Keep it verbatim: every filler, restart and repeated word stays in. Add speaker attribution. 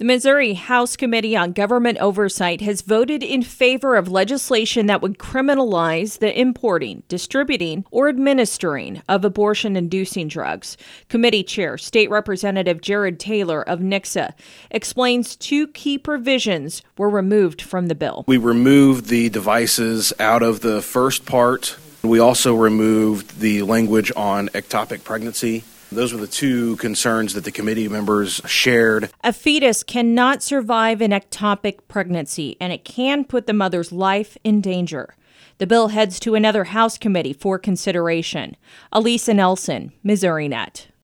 Speaker 1: The Missouri House Committee on Government Oversight has voted in favor of legislation that would criminalize the importing, distributing, or administering of abortion-inducing drugs. Committee Chair, State Representative Jared Taylor of Nixa, explains two key provisions were removed from the bill.
Speaker 2: We removed the devices out of the first part. We also removed the language on ectopic pregnancy. Those were the two concerns that the committee members shared.
Speaker 1: A fetus cannot survive an ectopic pregnancy, and it can put the mother's life in danger. The bill heads to another House committee for consideration. Elisa Nelson, Missouri Net.